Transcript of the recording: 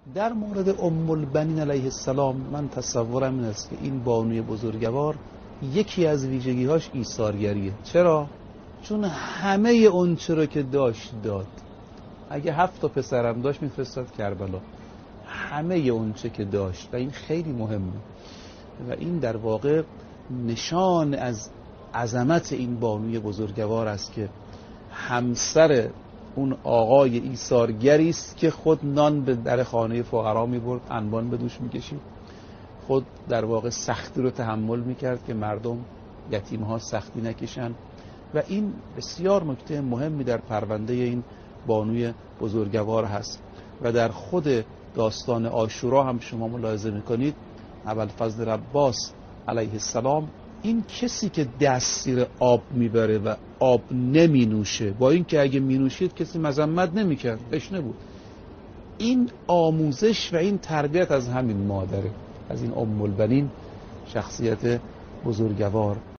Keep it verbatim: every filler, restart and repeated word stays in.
در مورد ام البنین علیه السلام من تصورم این است که این بانوی بزرگوار یکی از ویژگی‌هاش ایثارگریه. چرا؟ چون همه اون چرا که داشت داد. اگه هفت تا پسرم داشت میفرستاد کربلا، همه اون چه که داشت، و این خیلی مهمه و این در واقع نشان از عظمت این بانوی بزرگوار است که همسر اون آقای ایثارگری است که خود نان به در خانه فقرا می‌برد، انبان به دوش می‌کشید، خود در واقع سختی رو تحمل می‌کرد که مردم یتیم‌ها سختی نکشن. و این بسیار نکته مهمی در پرونده این بانوی بزرگوار هست. و در خود داستان عاشورا هم شما ملاحظه می‌کنید ابوالفضل عباس علیه السلام این کسی که دست زیر آب میبره و آب نمی نوشه، با این که اگه می نوشید کسی مذمت نمی کرد، تشنه بود، این آموزش و این تربیت از همین مادره، از این ام البنین، شخصیت بزرگوار.